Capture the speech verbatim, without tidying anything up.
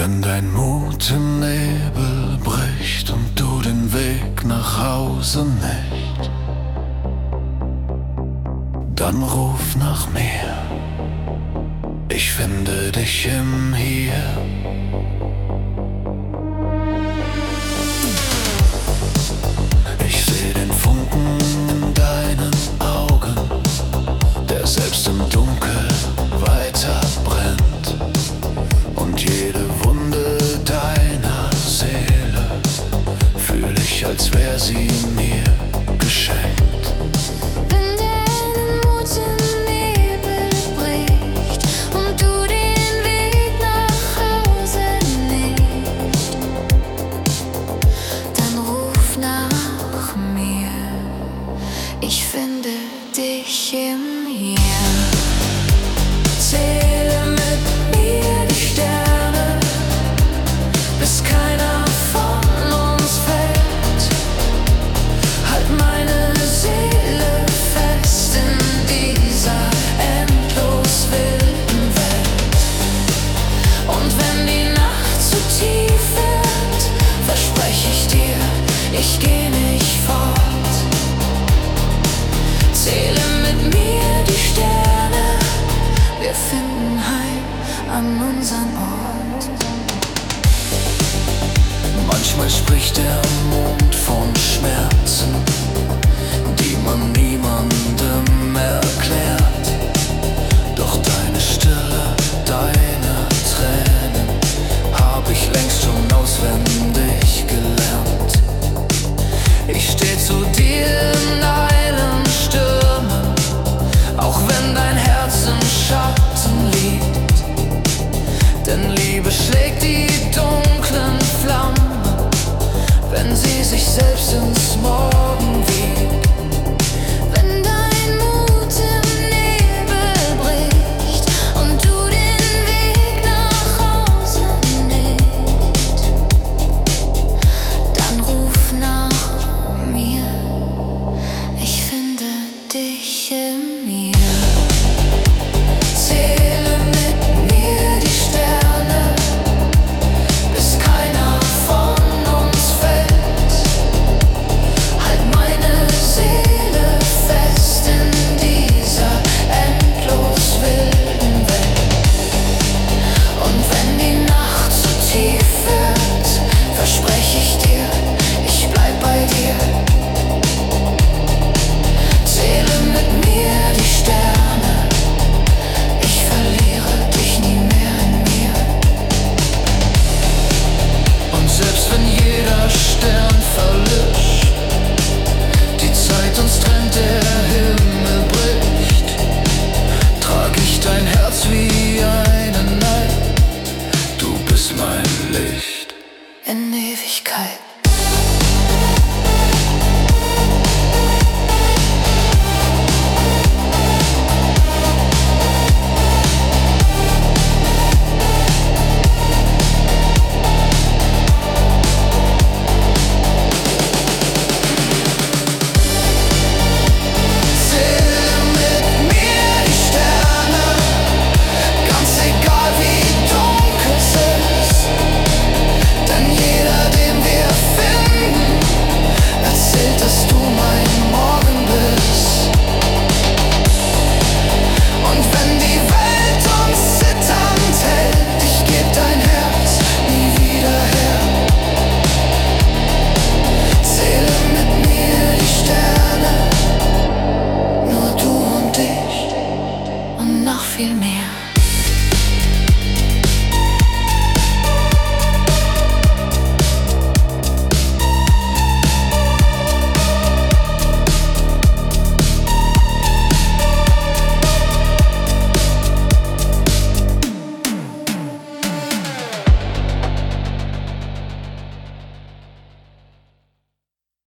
Wenn dein Mut im Nebel bricht und du den Weg nach Hause nicht, dann ruf nach mir. Ich finde dich im Hier. Ich seh den Funken in deinen Augen, der selbst im Dunkel weiter brennt. Und jede Wunde deiner Seele fühl ich, als wär sie mir geschenkt. Wenn dein Mut im Nebel bricht und du den Weg nach Hause nicht, dann ruf nach mir. Ich finde dich im Hier. Zähle mit mir die Sterne, bis keiner von uns fällt. Halt meine Seele fest in dieser endlos wilden Welt. Und wenn die Nacht zu tief wird, versprech ich dir, ich geh nicht fort. Zähle mit mir die Sterne, wir finden heim an unseren Ort. Manchmal spricht der Mond von Schmerzen, die man niemandem erklärt. Doch deine Stille, deine Tränen hab ich längst schon auswendig gelernt. Ich steh zu dir in allen Stürmen, auch wenn dein Herz im Schatten liegt. Denn Liebe schlägt die dunklen Flammen, wenn sie sich selbst in